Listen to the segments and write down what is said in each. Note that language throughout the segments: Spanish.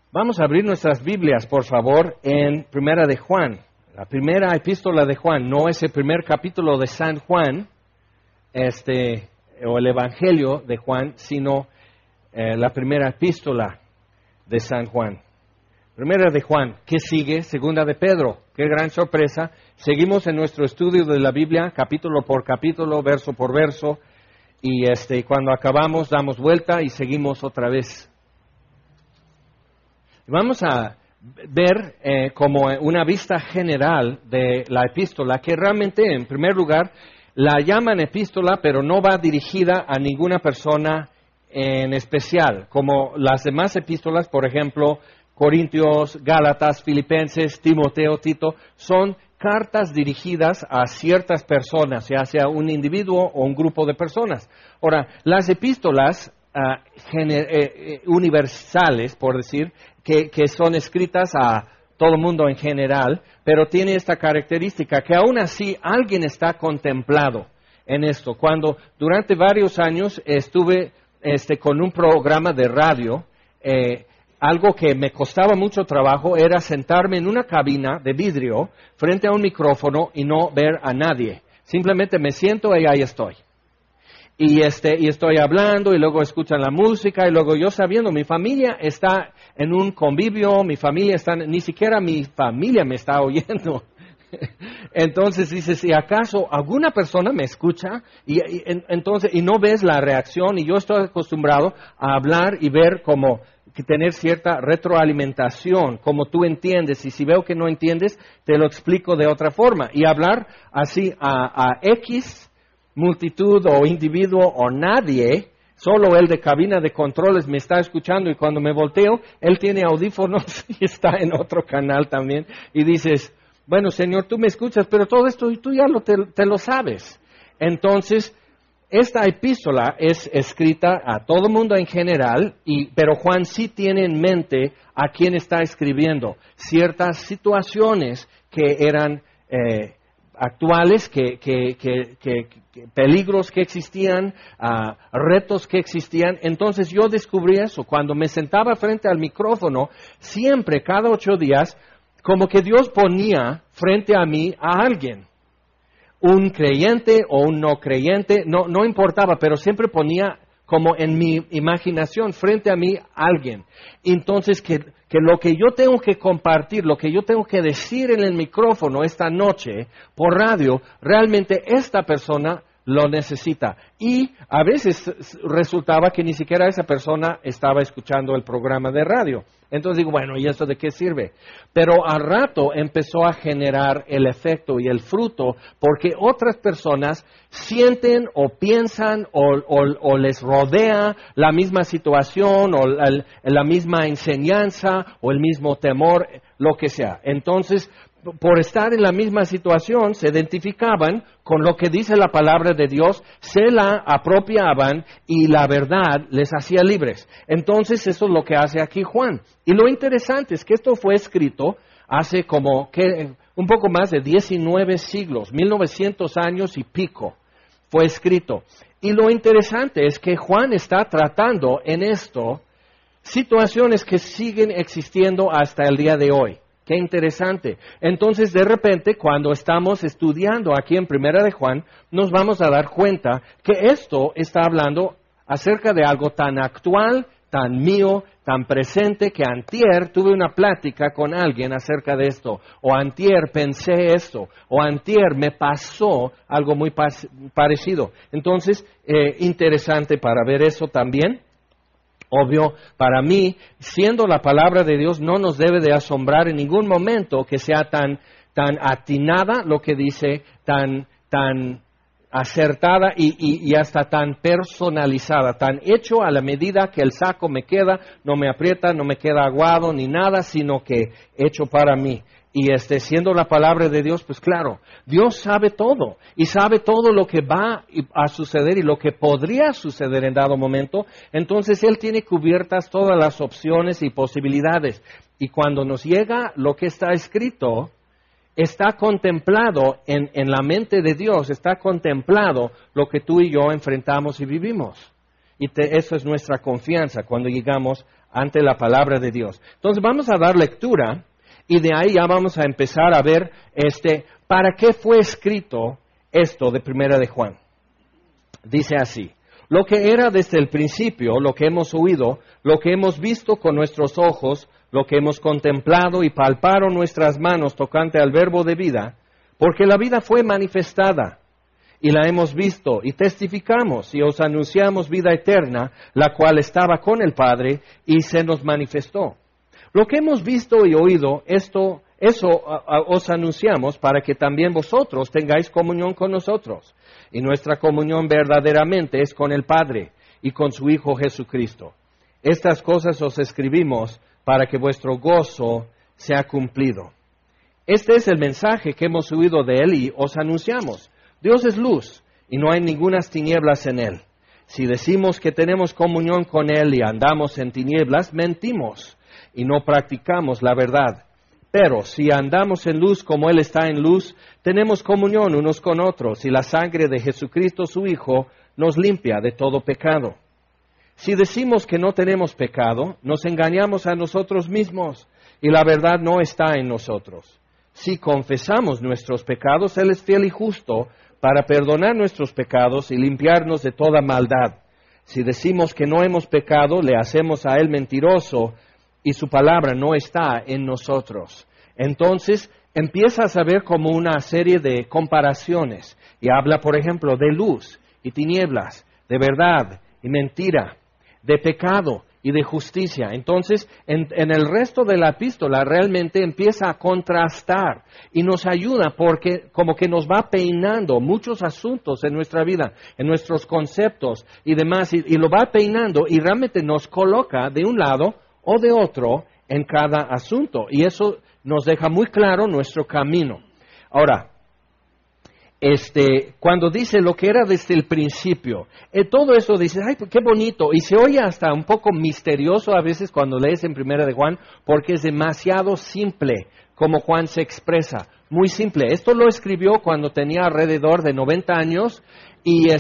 Vamos a abrir nuestras Biblias, por favor, en Primera de Juan. La primera epístola de Juan, no es el primer capítulo de San Juan, o el Evangelio de Juan, sino la primera epístola de San Juan. Primera de Juan, ¿qué sigue? Segunda de Pedro, qué gran sorpresa. Seguimos en nuestro estudio de la Biblia, capítulo por capítulo, verso por verso, y cuando acabamos damos vuelta y seguimos otra vez. Vamos a ver como una vista general de la epístola, que realmente, en primer lugar, la llaman epístola, pero no va dirigida a ninguna persona en especial, como las demás epístolas, por ejemplo, Corintios, Gálatas, Filipenses, Timoteo, Tito, son cartas dirigidas a ciertas personas, ya sea un individuo o un grupo de personas. Ahora, las epístolas universales, por decir, que son escritas a todo el mundo en general, pero tiene esta característica que aún así alguien está contemplado en esto. Cuando durante varios años estuve con un programa de radio, algo que me costaba mucho trabajo era sentarme en una cabina de vidrio frente a un micrófono y no ver a nadie. Simplemente me siento y ahí estoy. Y estoy hablando y luego escuchan la música y luego yo sabiendo, mi familia está en un convivio, ni siquiera mi familia me está oyendo. Entonces dices, si acaso alguna persona me escucha y no ves la reacción, y yo estoy acostumbrado a hablar y ver como que tener cierta retroalimentación, como tú entiendes, y si veo que no entiendes, te lo explico de otra forma. Y hablar así a X multitud o individuo o nadie, solo el de cabina de controles me está escuchando, y cuando me volteo, él tiene audífonos y está en otro canal también, y dices, bueno, Señor, tú me escuchas, pero todo esto tú ya te lo sabes. Entonces, esta epístola es escrita a todo mundo en general, pero Juan sí tiene en mente a quién está escribiendo ciertas situaciones que eran actuales, peligros que existían, retos que existían. Entonces yo descubrí eso. Cuando me sentaba frente al micrófono, siempre, cada 8 días, como que Dios ponía frente a mí a alguien. Un creyente o un no creyente, no importaba, pero siempre ponía como en mi imaginación frente a mí alguien. Entonces que lo que yo tengo que compartir, lo que yo tengo que decir en el micrófono esta noche por radio, realmente esta persona lo necesita. Y a veces resultaba que ni siquiera esa persona estaba escuchando el programa de radio. Entonces digo, bueno, ¿y eso de qué sirve? Pero al rato empezó a generar el efecto y el fruto, porque otras personas sienten o piensan o les rodea la misma situación o la misma enseñanza o el mismo temor, lo que sea. Entonces, por estar en la misma situación, se identificaban con lo que dice la palabra de Dios, se la apropiaban y la verdad les hacía libres. Entonces, eso es lo que hace aquí Juan. Y lo interesante es que esto fue escrito hace un poco más de 19 siglos, 1900 años y pico fue escrito. Y lo interesante es que Juan está tratando en esto situaciones que siguen existiendo hasta el día de hoy. Qué interesante. Entonces, de repente, cuando estamos estudiando aquí en Primera de Juan, nos vamos a dar cuenta que esto está hablando acerca de algo tan actual, tan mío, tan presente, que antier tuve una plática con alguien acerca de esto, o antier pensé esto, o antier me pasó algo muy parecido. Entonces, interesante para ver eso también. Obvio, para mí, siendo la palabra de Dios, no nos debe de asombrar en ningún momento que sea tan atinada lo que dice, tan acertada y hasta tan personalizada, tan hecho a la medida que el saco me queda, no me aprieta, no me queda aguado ni nada, sino que hecho para mí. Y siendo la palabra de Dios, pues claro, Dios sabe todo y sabe todo lo que va a suceder y lo que podría suceder en dado momento. Entonces Él tiene cubiertas todas las opciones y posibilidades. Y cuando nos llega lo que está escrito, está contemplado en la mente de Dios, está contemplado lo que tú y yo enfrentamos y vivimos. Y eso es nuestra confianza cuando llegamos ante la palabra de Dios. Entonces vamos a dar lectura y de ahí ya vamos a empezar a ver para qué fue escrito esto de Primera de Juan. Dice así: lo que era desde el principio, lo que hemos oído, lo que hemos visto con nuestros ojos, lo que hemos contemplado y palparon nuestras manos tocante al verbo de vida, porque la vida fue manifestada, y la hemos visto, y testificamos, y os anunciamos vida eterna, la cual estaba con el Padre, y se nos manifestó. Lo que hemos visto y oído, eso os anunciamos para que también vosotros tengáis comunión con nosotros. Y nuestra comunión verdaderamente es con el Padre y con su Hijo Jesucristo. Estas cosas os escribimos para que vuestro gozo sea cumplido. Este es el mensaje que hemos oído de Él y os anunciamos. Dios es luz y no hay ningunas tinieblas en Él. Si decimos que tenemos comunión con Él y andamos en tinieblas, mentimos y no practicamos la verdad. Pero si andamos en luz como Él está en luz, tenemos comunión unos con otros, y la sangre de Jesucristo su Hijo nos limpia de todo pecado. Si decimos que no tenemos pecado, nos engañamos a nosotros mismos, y la verdad no está en nosotros. Si confesamos nuestros pecados, Él es fiel y justo para perdonar nuestros pecados y limpiarnos de toda maldad. Si decimos que no hemos pecado, le hacemos a Él mentiroso, y su palabra no está en nosotros. Entonces empieza a saber como una serie de comparaciones y habla, por ejemplo, de luz y tinieblas, de verdad y mentira, de pecado y de justicia. Entonces, en el resto de la epístola realmente empieza a contrastar y nos ayuda porque como que nos va peinando muchos asuntos en nuestra vida, en nuestros conceptos y demás, y lo va peinando y realmente nos coloca de un lado o de otro en cada asunto. Y eso nos deja muy claro nuestro camino. Ahora, cuando dice lo que era desde el principio, todo eso dice, ay, qué bonito, y se oye hasta un poco misterioso a veces cuando lees en Primera de Juan, porque es demasiado simple como Juan se expresa, muy simple. Esto lo escribió cuando tenía alrededor de 90 años, y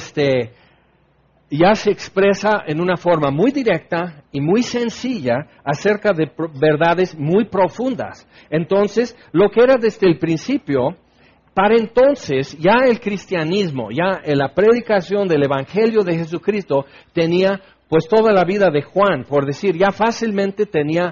ya se expresa en una forma muy directa y muy sencilla acerca de verdades muy profundas. Entonces, lo que era desde el principio, para entonces ya el cristianismo, ya la predicación del Evangelio de Jesucristo tenía pues toda la vida de Juan, por decir, ya fácilmente tenía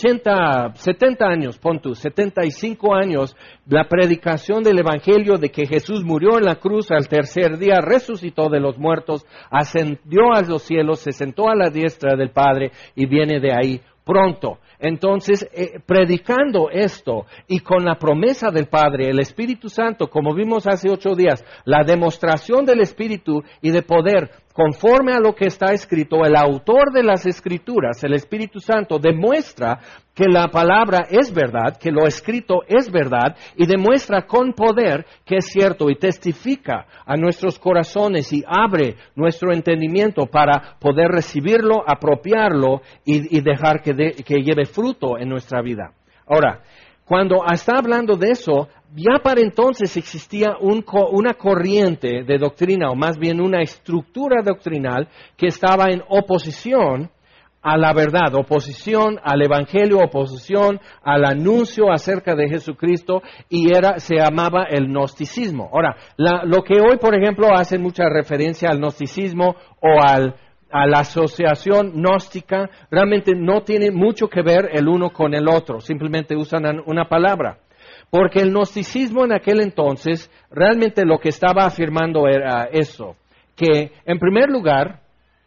70 años, pon tú, 75 años, la predicación del Evangelio de que Jesús murió en la cruz, al tercer día resucitó de los muertos, ascendió a los cielos, se sentó a la diestra del Padre y viene de ahí pronto. Entonces, predicando esto y con la promesa del Padre, el Espíritu Santo, como vimos hace 8 días, la demostración del Espíritu y de poder, conforme a lo que está escrito, el autor de las Escrituras, el Espíritu Santo, demuestra que la palabra es verdad, que lo escrito es verdad, y demuestra con poder que es cierto, y testifica a nuestros corazones y abre nuestro entendimiento para poder recibirlo, apropiarlo y dejar que lleve fruto en nuestra vida. Ahora, cuando está hablando de eso, ya para entonces existía una corriente de doctrina, o más bien una estructura doctrinal que estaba en oposición a la verdad, oposición al Evangelio, oposición al anuncio acerca de Jesucristo, y se llamaba el gnosticismo. Ahora, lo que hoy, por ejemplo, hacen mucha referencia al gnosticismo o a la asociación gnóstica, realmente no tiene mucho que ver el uno con el otro, simplemente usan una palabra. Porque el gnosticismo en aquel entonces, realmente lo que estaba afirmando era eso, que en primer lugar,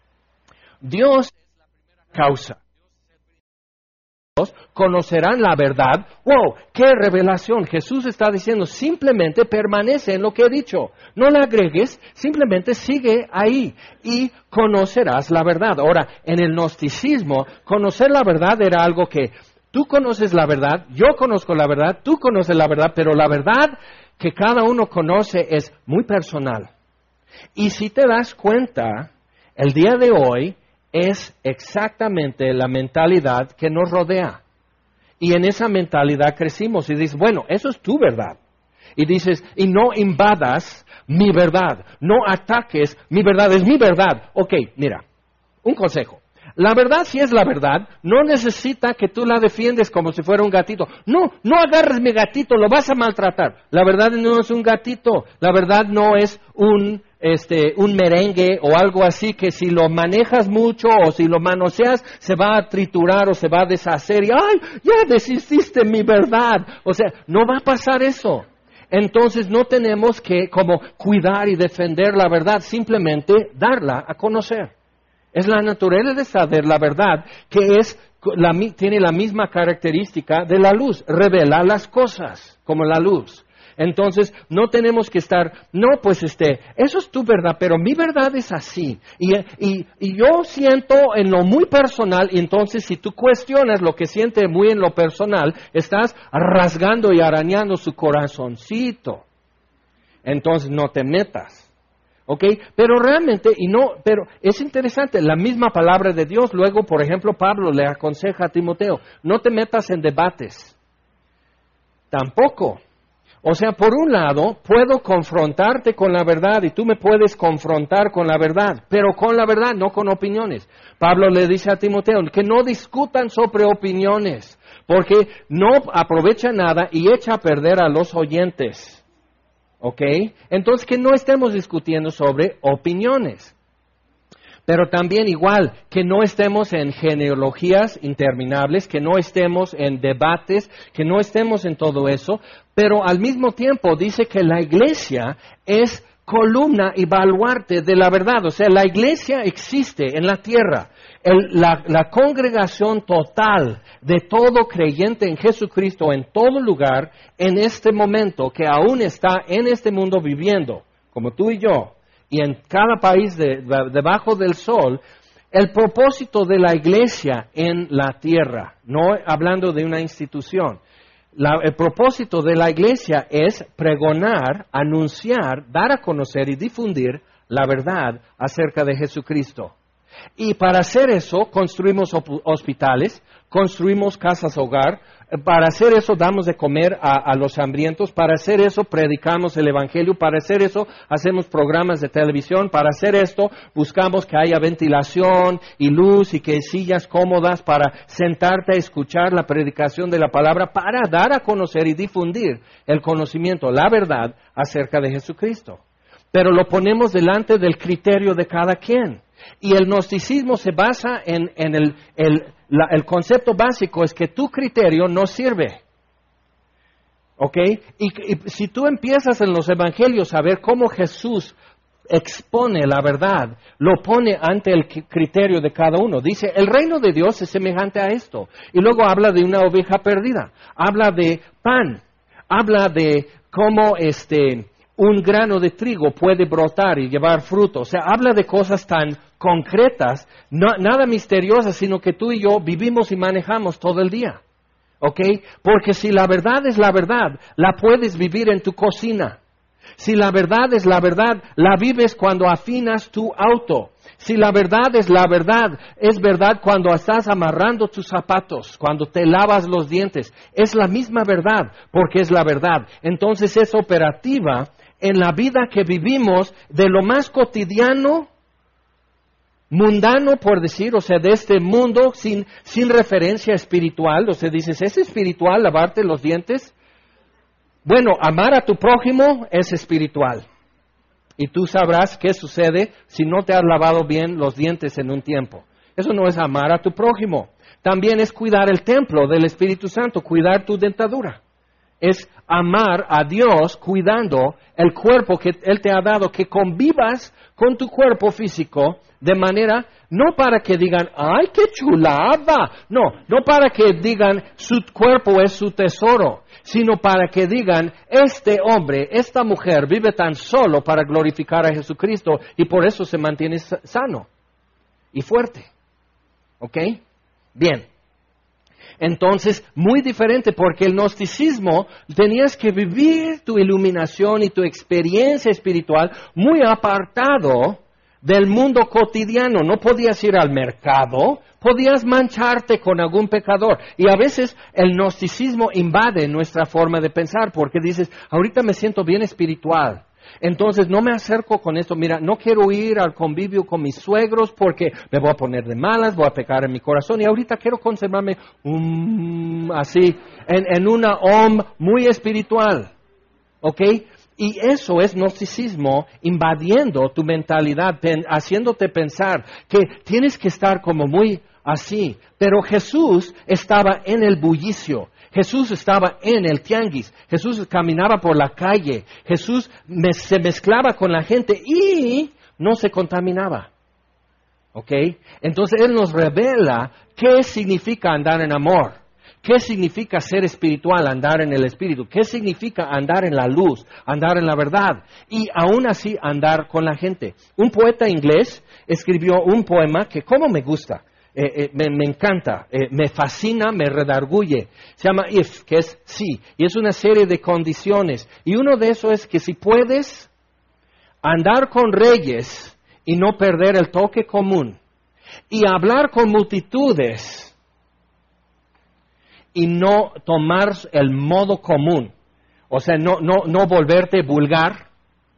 Dios es la primera causa. Conocerán la verdad. ¡Wow! ¡Qué revelación! Jesús está diciendo, simplemente permanece en lo que he dicho. No le agregues, simplemente sigue ahí y conocerás la verdad. Ahora, en el gnosticismo, conocer la verdad era algo que tú conoces la verdad, yo conozco la verdad, tú conoces la verdad, pero la verdad que cada uno conoce es muy personal. Y si te das cuenta, el día de hoy es exactamente la mentalidad que nos rodea. Y en esa mentalidad crecimos y dices, bueno, eso es tu verdad. Y dices, y no invadas mi verdad, no ataques mi verdad, es mi verdad. Ok, mira, un consejo. La verdad sí es la verdad, no necesita que tú la defiendes como si fuera un gatito. No, no agarres mi gatito, lo vas a maltratar. La verdad no es un gatito, la verdad no es un merengue o algo así que si lo manejas mucho o si lo manoseas se va a triturar o se va a deshacer y ¡ay, ya deshiciste mi verdad! O sea, no va a pasar eso. Entonces no tenemos que como cuidar y defender la verdad, simplemente darla a conocer. Es la naturaleza de la verdad que tiene la misma característica de la luz, revela las cosas como la luz. Entonces, no tenemos que estar, no, pues eso es tu verdad, pero mi verdad es así. Y yo siento en lo muy personal, y entonces si tú cuestionas lo que siente muy en lo personal, estás rasgando y arañando su corazoncito. Entonces, no te metas. ¿Ok? Pero realmente, pero es interesante, la misma palabra de Dios, luego, por ejemplo, Pablo le aconseja a Timoteo, no te metas en debates. Tampoco. O sea, por un lado, puedo confrontarte con la verdad y tú me puedes confrontar con la verdad, pero con la verdad, no con opiniones. Pablo le dice a Timoteo que no discutan sobre opiniones, porque no aprovecha nada y echa a perder a los oyentes. ¿Ok? Entonces, que no estemos discutiendo sobre opiniones. Pero también igual, que no estemos en genealogías interminables, que no estemos en debates, que no estemos en todo eso, pero al mismo tiempo dice que la iglesia es columna y baluarte de la verdad. O sea, la iglesia existe en la tierra. La congregación total de todo creyente en Jesucristo en todo lugar, en este momento, que aún está en este mundo viviendo, como tú y yo, y en cada país debajo del sol, el propósito de la iglesia en la tierra, no hablando de una institución, el propósito de la iglesia es pregonar, anunciar, dar a conocer y difundir la verdad acerca de Jesucristo. Y para hacer eso, construimos hospitales, construimos casas hogar, para hacer eso damos de comer a los hambrientos, para hacer eso predicamos el Evangelio, para hacer eso hacemos programas de televisión, para hacer esto buscamos que haya ventilación y luz y que sillas cómodas para sentarte a escuchar la predicación de la palabra, para dar a conocer y difundir el conocimiento, la verdad acerca de Jesucristo. Pero lo ponemos delante del criterio de cada quien. Y el gnosticismo se basa en el concepto básico es que tu criterio no sirve. ¿Ok? Y si tú empiezas en los evangelios a ver cómo Jesús expone la verdad, lo pone ante el criterio de cada uno. Dice, el reino de Dios es semejante a esto. Y luego habla de una oveja perdida. Habla de pan. Habla de cómo un grano de trigo puede brotar y llevar fruto. O sea, habla de cosas tan concretas, nada misteriosas, sino que tú y yo vivimos y manejamos todo el día. ¿Ok? Porque si la verdad es la verdad, la puedes vivir en tu cocina. Si la verdad es la verdad, la vives cuando afinas tu auto. Si la verdad es verdad cuando estás amarrando tus zapatos, cuando te lavas los dientes. Es la misma verdad, porque es la verdad. Entonces es operativa en la vida que vivimos de lo más cotidiano, mundano, por decir, o sea, de este mundo sin referencia espiritual. O sea, dices, ¿es espiritual lavarte los dientes? Bueno, amar a tu prójimo es espiritual. Y tú sabrás qué sucede si no te has lavado bien los dientes en un tiempo. Eso no es amar a tu prójimo. También es cuidar el templo del Espíritu Santo, cuidar tu dentadura. Es amar a Dios cuidando el cuerpo que Él te ha dado, que convivas con tu cuerpo físico de manera, no para que digan, ¡ay, qué chulada! No para que digan, su cuerpo es su tesoro, sino para que digan, este hombre, esta mujer vive tan solo para glorificar a Jesucristo y por eso se mantiene sano y fuerte. ¿Ok? Bien. Entonces, muy diferente, porque el gnosticismo tenías que vivir tu iluminación y tu experiencia espiritual muy apartado del mundo cotidiano. No podías ir al mercado, podías mancharte con algún pecador. Y a veces el gnosticismo invade nuestra forma de pensar, porque dices, ahorita me siento bien espiritual. Entonces no me acerco con esto, mira, no quiero ir al convivio con mis suegros porque me voy a poner de malas, voy a pecar en mi corazón y ahorita quiero conservarme así, en una muy espiritual, ¿ok? Y eso es gnosticismo invadiendo tu mentalidad, haciéndote pensar que tienes que estar como muy así. Pero Jesús estaba en el bullicio. Jesús estaba en el tianguis, Jesús caminaba por la calle, Jesús se mezclaba con la gente y no se contaminaba. ¿Ok? Entonces Él nos revela qué significa andar en amor, qué significa ser espiritual, andar en el Espíritu, qué significa andar en la luz, andar en la verdad y aún así andar con la gente. Un poeta inglés escribió un poema que cómo me gusta. Me encanta, me fascina, me redarguye. Se llama If, que es sí, y es una serie de condiciones. Y uno de esos es que si puedes andar con reyes y no perder el toque común, y hablar con multitudes y no tomar el modo común, o sea, no volverte vulgar.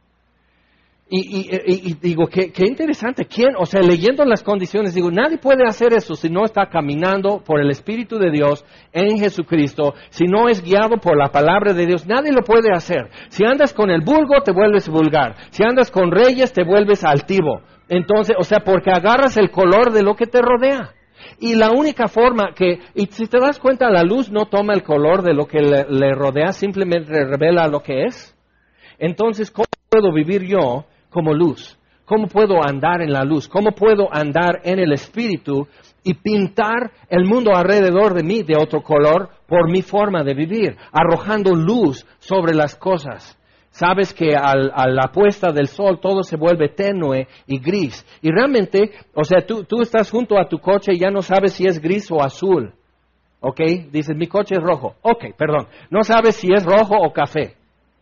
Y digo, qué interesante, ¿quién? O sea, leyendo las condiciones, digo, nadie puede hacer eso si no está caminando por el Espíritu de Dios en Jesucristo, si no es guiado por la palabra de Dios, nadie lo puede hacer. Si andas con el vulgo, te vuelves vulgar. Si andas con reyes, te vuelves altivo. Entonces, o sea, porque agarras el color de lo que te rodea. Y la única forma y si te das cuenta, la luz no toma el color de lo que le rodea, simplemente revela lo que es. Entonces, ¿cómo puedo vivir yo como luz? ¿Cómo puedo andar en la luz? ¿Cómo puedo andar en el Espíritu y pintar el mundo alrededor de mí de otro color por mi forma de vivir, arrojando luz sobre las cosas? Sabes que a la puesta del sol todo se vuelve tenue y gris. Y realmente, o sea, tú estás junto a tu coche y ya no sabes si es gris o azul. ¿Ok? Dices, mi coche es rojo. Ok, perdón. No sabes si es rojo o café.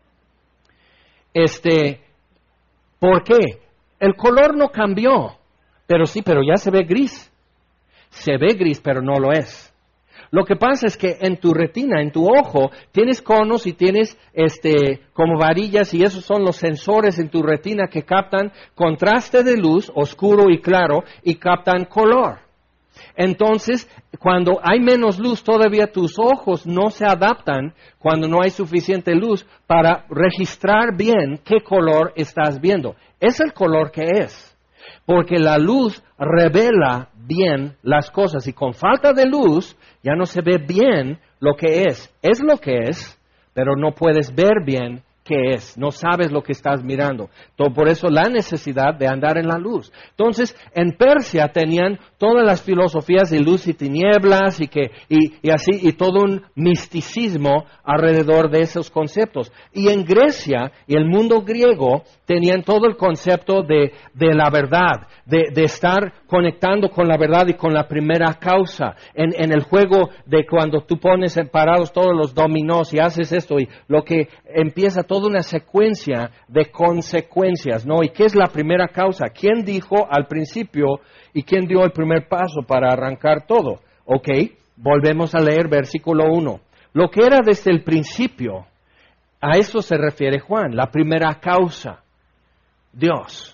¿Por qué? El color no cambió, pero ya se ve gris. Se ve gris, pero no lo es. Lo que pasa es que en tu retina, en tu ojo, tienes conos y tienes como varillas y esos son los sensores en tu retina que captan contraste de luz, oscuro y claro, y captan color. Entonces, cuando hay menos luz, todavía tus ojos no se adaptan cuando no hay suficiente luz para registrar bien qué color estás viendo. Es el color que es, porque la luz revela bien las cosas y con falta de luz ya no se ve bien lo que es. Es lo que es, pero no puedes ver bien qué es, no sabes lo que estás mirando. Por eso la necesidad de andar en la luz. Entonces, en Persia tenían todas las filosofías de luz y tinieblas y así, y todo un misticismo alrededor de esos conceptos. Y en Grecia y el mundo griego tenían todo el concepto de la verdad, de estar conectando con la verdad y con la primera causa. En el juego de cuando tú pones parados todos los dominós y haces esto y lo que empieza toda una secuencia de consecuencias, ¿no? ¿Y qué es la primera causa? ¿Quién dijo al principio y quién dio el primer paso para arrancar todo? Ok, volvemos a leer versículo 1. Lo que era desde el principio, a eso se refiere Juan, la primera causa, Dios.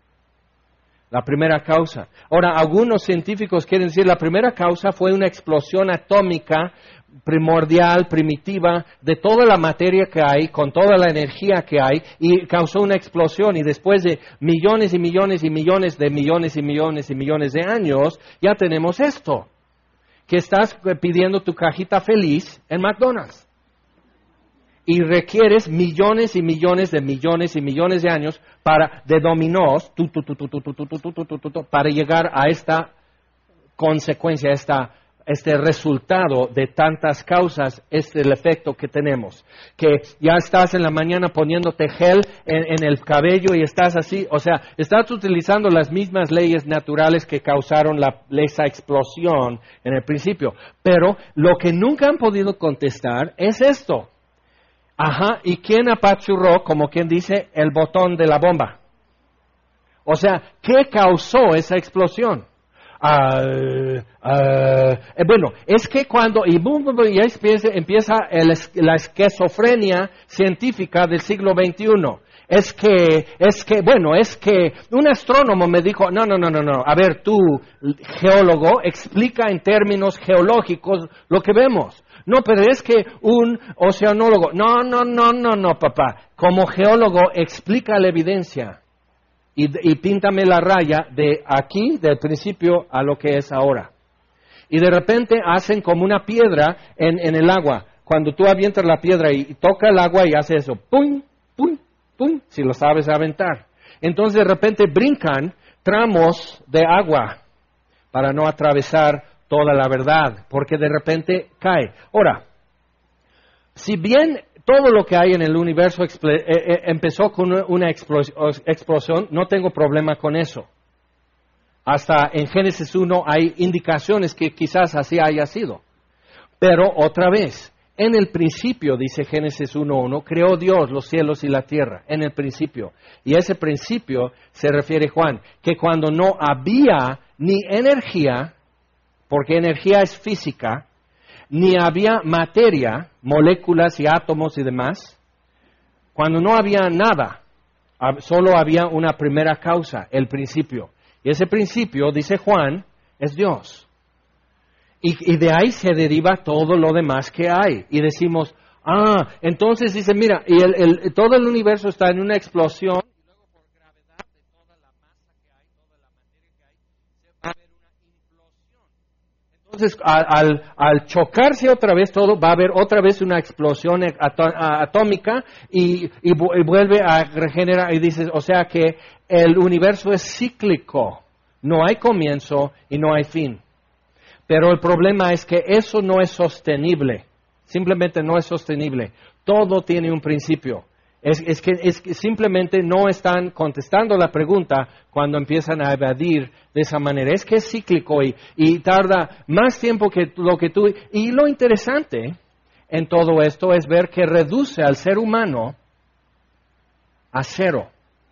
La primera causa. Ahora, algunos científicos quieren decir la primera causa fue una explosión atómica primordial, primitiva, de toda la materia que hay, con toda la energía que hay, y causó una explosión, y después de millones y millones y millones de millones y millones y millones de años, ya tenemos esto, que estás pidiendo tu cajita feliz en McDonald's. Y requieres millones y millones y millones de años de dominós, para llegar a esta consecuencia, este resultado de tantas causas, el efecto que tenemos. Que ya estás en la mañana poniéndote gel en el cabello y estás así, o sea, estás utilizando las mismas leyes naturales que causaron esa explosión en el principio. Pero lo que nunca han podido contestar es esto. Ajá, ¿y quién apachurró, como quien dice, el botón de la bomba? O sea, ¿qué causó esa explosión? Bueno, es que cuando empieza la esquizofrenia científica del siglo XXI. es que un astrónomo me dijo, no, a ver, tú, geólogo, explica en términos geológicos lo que vemos. No, pero es que un oceanólogo, no, papá, como geólogo explica la evidencia y píntame la raya de aquí, del principio a lo que es ahora. Y de repente hacen como una piedra en el agua. Cuando tú avientas la piedra y toca el agua y hace eso, pum, pum, pum, si lo sabes aventar. Entonces de repente brincan tramos de agua para no atravesar toda la verdad, porque de repente cae. Ahora, si bien todo lo que hay en el universo empezó con una explosión, no tengo problema con eso. Hasta en Génesis 1 hay indicaciones que quizás así haya sido. Pero otra vez, en el principio, dice Génesis 1:1, creó Dios los cielos y la tierra, en el principio. Y ese principio se refiere Juan, que cuando no había ni energía, porque energía es física, ni había materia, moléculas y átomos y demás, cuando no había nada, solo había una primera causa, el principio. Y ese principio, dice Juan, es Dios. Y de ahí se deriva todo lo demás que hay. Y decimos, entonces dice, mira, y todo el universo está en una explosión. Y luego por gravedad de toda la masa que hay, toda la materia que hay, se va a haber una implosión. Entonces, al chocarse otra vez todo, va a haber otra vez una explosión atómica y vuelve a regenerar. Y dices, o sea que el universo es cíclico. No hay comienzo y no hay fin. Pero el problema es que eso no es sostenible. Simplemente no es sostenible. Todo tiene un principio. Es que simplemente no están contestando la pregunta cuando empiezan a evadir de esa manera. Es que es cíclico y tarda más tiempo que lo que tú... Y lo interesante en todo esto es ver que reduce al ser humano a cero.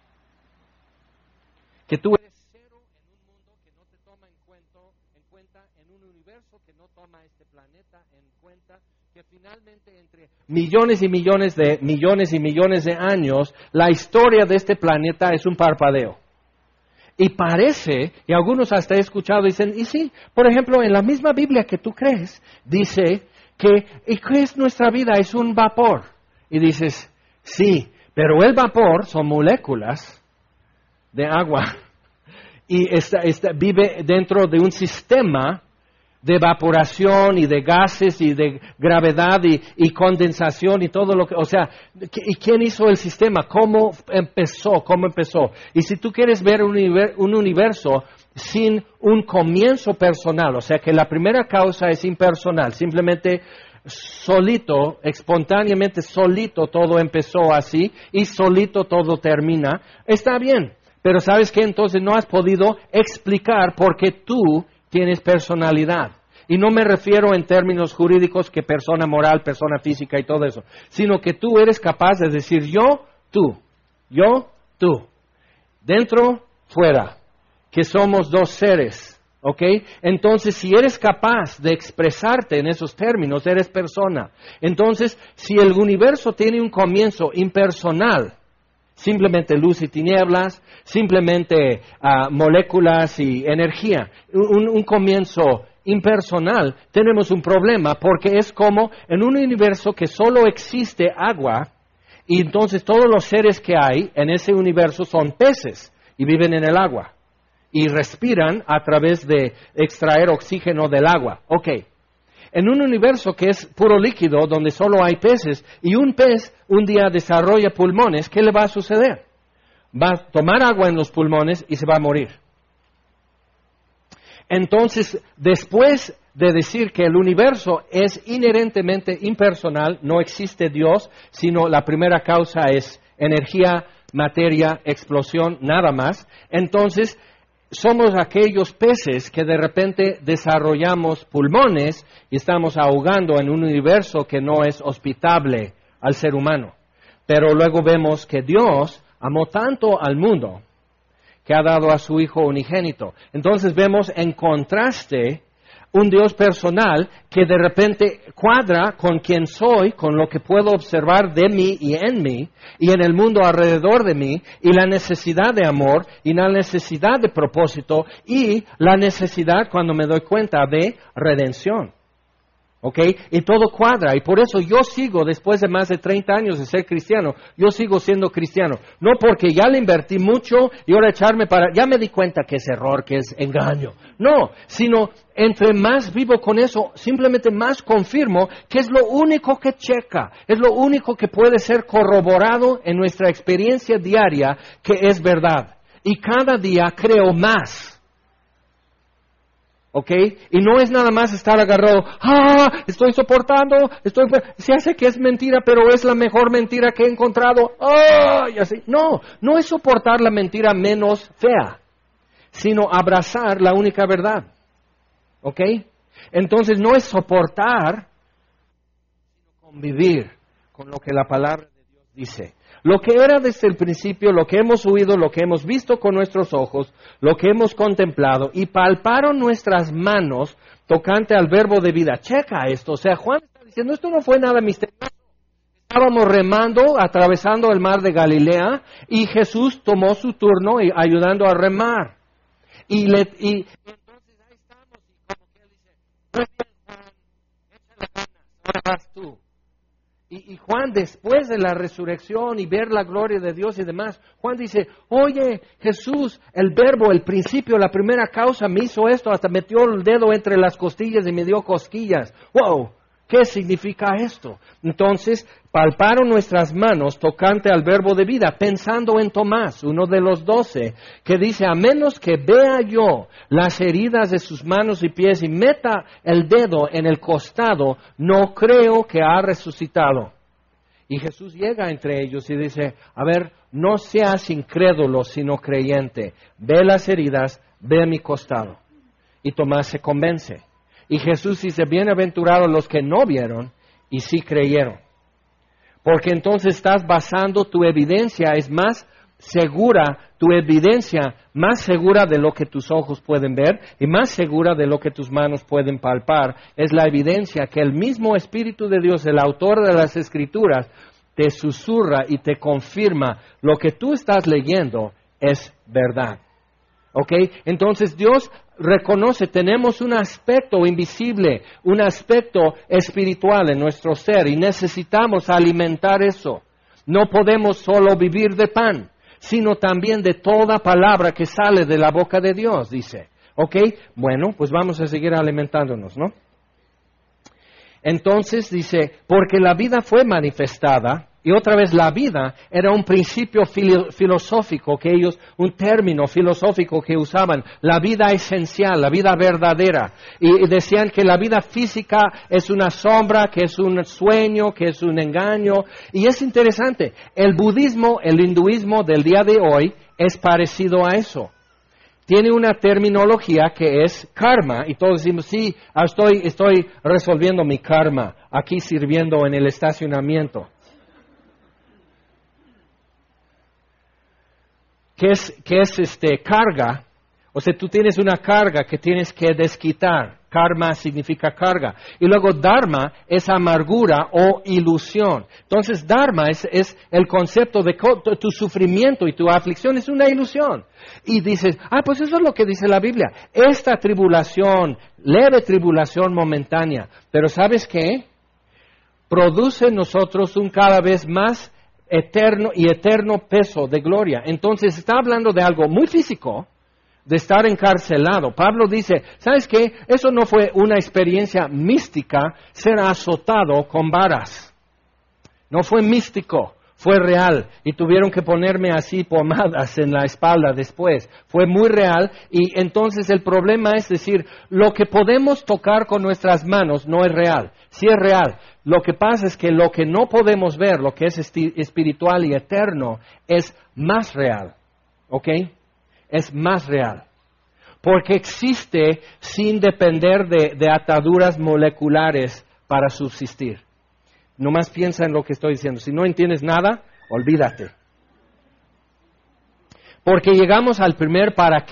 Que tú eres cero en un mundo que no te toma en cuenta, en un universo que no toma este planeta en cuenta, que finalmente entre millones y millones de años, la historia de este planeta es un parpadeo. Y parece, y algunos hasta he escuchado, dicen, y sí, por ejemplo, en la misma Biblia que tú crees, dice ¿y qué es nuestra vida? Es un vapor. Y dices, sí, pero el vapor son moléculas de agua y vive dentro de un sistema de evaporación y de gases y de gravedad y condensación y todo lo que, o sea, ¿y quién hizo el sistema? ¿Cómo empezó? Y si tú quieres ver un universo sin un comienzo personal, o sea que la primera causa es impersonal, simplemente solito, espontáneamente solito todo empezó así y solito todo termina, está bien. Pero ¿sabes qué? Entonces no has podido explicar por qué tú tienes personalidad. Y no me refiero en términos jurídicos que persona moral, persona física y todo eso, sino que tú eres capaz de decir yo, tú, dentro, fuera, que somos dos seres, ¿ok? Entonces, si eres capaz de expresarte en esos términos, eres persona. Entonces, si el universo tiene un comienzo impersonal, simplemente luz y tinieblas, simplemente moléculas y energía. Un comienzo impersonal, tenemos un problema porque es como en un universo que solo existe agua y entonces todos los seres que hay en ese universo son peces y viven en el agua y respiran a través de extraer oxígeno del agua. Ok. En un universo que es puro líquido, donde solo hay peces, y un pez un día desarrolla pulmones, ¿qué le va a suceder? Va a tomar agua en los pulmones y se va a morir. Entonces, después de decir que el universo es inherentemente impersonal, no existe Dios, sino la primera causa es energía, materia, explosión, nada más, entonces somos aquellos peces que de repente desarrollamos pulmones y estamos ahogando en un universo que no es hospitable al ser humano. Pero luego vemos que Dios amó tanto al mundo que ha dado a su Hijo unigénito. Entonces vemos en contraste un Dios personal que de repente cuadra con quien soy, con lo que puedo observar de mí y en el mundo alrededor de mí, y la necesidad de amor, y la necesidad de propósito, y la necesidad, cuando me doy cuenta, de redención. ¿Ok? Y todo cuadra, y por eso yo sigo, después de más de 30 años de ser cristiano, yo sigo siendo cristiano. No porque ya le invertí mucho y ahora ya me di cuenta que es error, que es engaño. No, sino entre más vivo con eso, simplemente más confirmo que es lo único que checa, es lo único que puede ser corroborado en nuestra experiencia diaria que es verdad. Y cada día creo más. ¿Ok? Y no es nada más estar agarrado, estoy soportando, se hace que es mentira, pero es la mejor mentira que he encontrado, y así. No es soportar la mentira menos fea, sino abrazar la única verdad. ¿Ok? Entonces no es soportar, sino convivir con lo que la palabra de Dios dice. Lo que era desde el principio, lo que hemos oído, lo que hemos visto con nuestros ojos, lo que hemos contemplado, y palparon nuestras manos tocante al verbo de vida. Checa esto, o sea, Juan está diciendo, esto no fue nada misterioso. Estábamos remando, atravesando el mar de Galilea, y Jesús tomó su turno ayudando a remar. Y entonces ahí estamos, y como que él dice, muy bien, Juan, échale ganas, ahora vas tú. Y Juan, después de la resurrección y ver la gloria de Dios y demás, Juan dice, oye, Jesús, el verbo, el principio, la primera causa me hizo esto, hasta metió el dedo entre las costillas y me dio cosquillas. ¡Wow! ¿Qué significa esto? Entonces, palparon nuestras manos tocante al verbo de vida, pensando en Tomás, uno de los 12, que dice, a menos que vea yo las heridas de sus manos y pies y meta el dedo en el costado, no creo que ha resucitado. Y Jesús llega entre ellos y dice, a ver, no seas incrédulo, sino creyente. Ve las heridas, ve mi costado. Y Tomás se convence. Y Jesús dice, bienaventurados los que no vieron y sí creyeron. Porque entonces estás basando tu evidencia, es más segura, tu evidencia más segura de lo que tus ojos pueden ver y más segura de lo que tus manos pueden palpar. Es la evidencia que el mismo Espíritu de Dios, el autor de las Escrituras, te susurra y te confirma lo que tú estás leyendo es verdad. ¿Ok? Entonces Dios reconoce, tenemos un aspecto invisible, un aspecto espiritual en nuestro ser y necesitamos alimentar eso. No podemos solo vivir de pan, sino también de toda palabra que sale de la boca de Dios, dice. ¿Ok? Bueno, pues vamos a seguir alimentándonos, ¿no? Entonces dice, porque la vida fue manifestada. Y otra vez, la vida era un principio filosófico que ellos, un término filosófico que usaban, la vida esencial, la vida verdadera. Y decían que la vida física es una sombra, que es un sueño, que es un engaño. Y es interesante, el budismo, el hinduismo del día de hoy es parecido a eso. Tiene una terminología que es karma, y todos decimos, sí, estoy resolviendo mi karma, aquí sirviendo en el estacionamiento. ¿Qué es carga? O sea, tú tienes una carga que tienes que desquitar. Karma significa carga. Y luego dharma es amargura o ilusión. Entonces dharma es el concepto de tu sufrimiento y tu aflicción es una ilusión. Y dices, pues eso es lo que dice la Biblia. Esta tribulación, leve tribulación momentánea. Pero ¿sabes qué? Produce en nosotros un cada vez más eterno peso de gloria. Entonces está hablando de algo muy físico, de estar encarcelado. Pablo dice, ¿sabes qué? Eso no fue una experiencia mística, ser azotado con varas. No fue místico, fue real. Y tuvieron que ponerme así pomadas en la espalda después. Fue muy real. Y entonces el problema es decir, lo que podemos tocar con nuestras manos no es real. Sí es real. Lo que pasa es que lo que no podemos ver, lo que es espiritual y eterno, es más real. ¿Ok? Es más real. Porque existe sin depender de ataduras moleculares para subsistir. Nomás piensa en lo que estoy diciendo. Si no entiendes nada, olvídate. Porque llegamos al primer ¿para qué?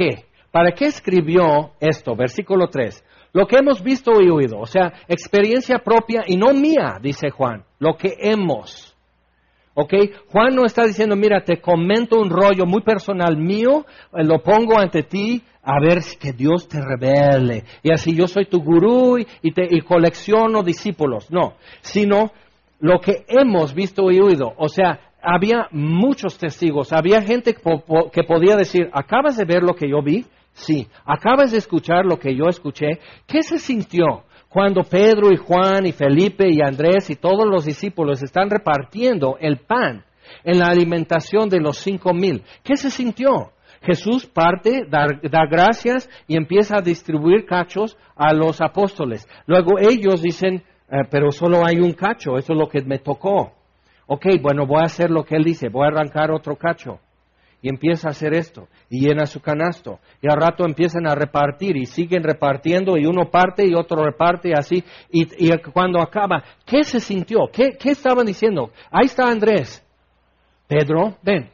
¿Para qué escribió esto? Versículo 3. Lo que hemos visto y oído, o sea, experiencia propia y no mía, dice Juan, lo que hemos. ¿Ok? Juan no está diciendo, mira, te comento un rollo muy personal mío, lo pongo ante ti, a ver si que Dios te revele. Y así yo soy tu gurú y colecciono discípulos. No, sino lo que hemos visto y oído. O sea, había muchos testigos, había gente que podía decir, ¿acabas de ver lo que yo vi? Sí. ¿Acabas de escuchar lo que yo escuché? ¿Qué se sintió cuando Pedro y Juan y Felipe y Andrés y todos los discípulos están repartiendo el pan en la alimentación de los 5,000? ¿Qué se sintió? Jesús parte, da gracias y empieza a distribuir cachos a los apóstoles. Luego ellos dicen, pero solo hay un cacho, eso es lo que me tocó. Ok, bueno, voy a hacer lo que él dice, voy a arrancar otro cacho. Y empieza a hacer esto, y llena su canasto. Y al rato empiezan a repartir, y siguen repartiendo, y uno parte y otro reparte, así. Y cuando acaba, ¿qué se sintió? ¿Qué estaban diciendo? Ahí está Andrés. Pedro, ven.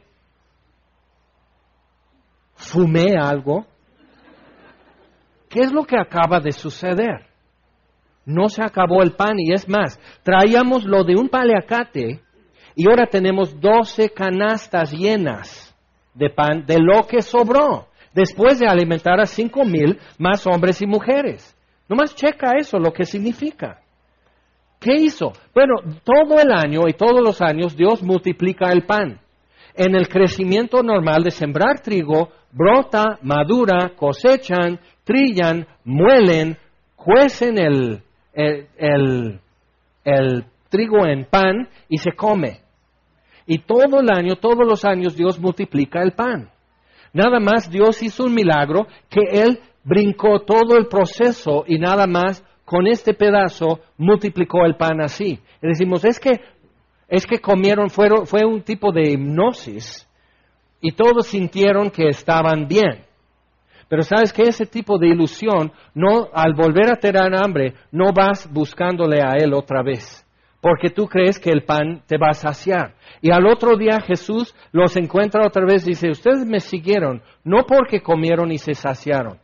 ¿Fumé algo? ¿Qué es lo que acaba de suceder? No se acabó el pan, y es más, traíamos lo de un paliacate, y ahora tenemos 12 canastas llenas de pan de lo que sobró, después de alimentar a 5,000 más hombres y mujeres. Nomás checa eso, lo que significa. ¿Qué hizo? Bueno, todo el año y todos los años Dios multiplica el pan. En el crecimiento normal de sembrar trigo, brota, madura, cosechan, trillan, muelen, cuecen el trigo en pan y se come. Y todo el año, todos los años, Dios multiplica el pan. Nada más Dios hizo un milagro que Él brincó todo el proceso y nada más con este pedazo multiplicó el pan así. Y decimos, es que comieron, fue un tipo de hipnosis y todos sintieron que estaban bien. Pero sabes que ese tipo de ilusión, no, al volver a tener hambre, no vas buscándole a Él otra vez. Porque tú crees que el pan te va a saciar. Y al otro día Jesús los encuentra otra vez y dice, ustedes me siguieron, no porque comieron y se saciaron.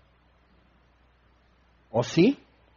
¿O sí?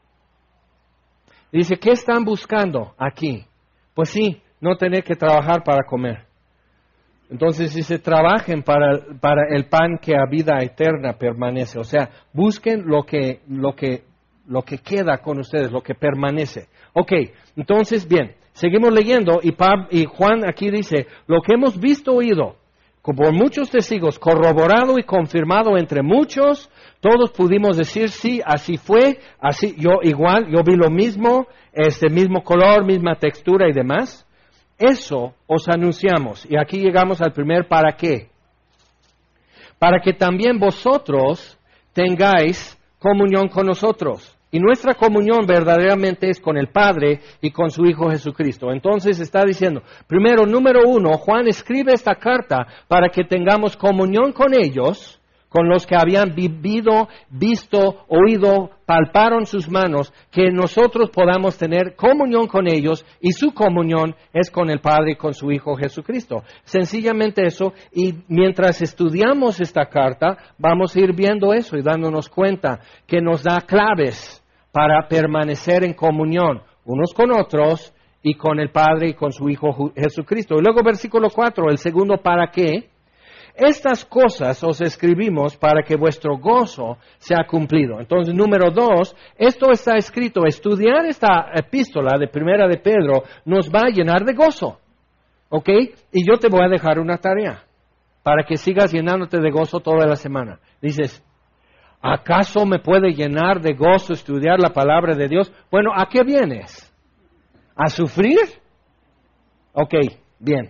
Y dice, ¿qué están buscando aquí? Pues sí, no tener que trabajar para comer. Entonces dice, trabajen para el pan que a vida eterna permanece. O sea, busquen lo que queda con ustedes, lo que permanece. Ok, entonces bien, seguimos leyendo y Juan aquí dice, lo que hemos visto, oído, por muchos testigos, corroborado y confirmado entre muchos, todos pudimos decir, sí, así fue, así, yo vi lo mismo, mismo color, misma textura y demás. Eso os anunciamos. Y aquí llegamos al primer ¿para qué? Para que también vosotros tengáis comunión con nosotros. Y nuestra comunión verdaderamente es con el Padre y con su Hijo Jesucristo. Entonces está diciendo, primero, número 1, Juan escribe esta carta para que tengamos comunión con ellos, con los que habían vivido, visto, oído, palparon sus manos, que nosotros podamos tener comunión con ellos y su comunión es con el Padre y con su Hijo Jesucristo. Sencillamente eso, y mientras estudiamos esta carta, vamos a ir viendo eso y dándonos cuenta que nos da claves para permanecer en comunión unos con otros y con el Padre y con su Hijo Jesucristo. Y luego versículo 4, el segundo ¿para qué? Estas cosas os escribimos para que vuestro gozo sea cumplido. Entonces, número 2, esto está escrito. Estudiar esta epístola de Primera de Pedro nos va a llenar de gozo. ¿Ok? Y yo te voy a dejar una tarea para que sigas llenándote de gozo toda la semana. Dices, ¿acaso me puede llenar de gozo estudiar la palabra de Dios? Bueno, ¿a qué vienes? ¿A sufrir? Ok, bien.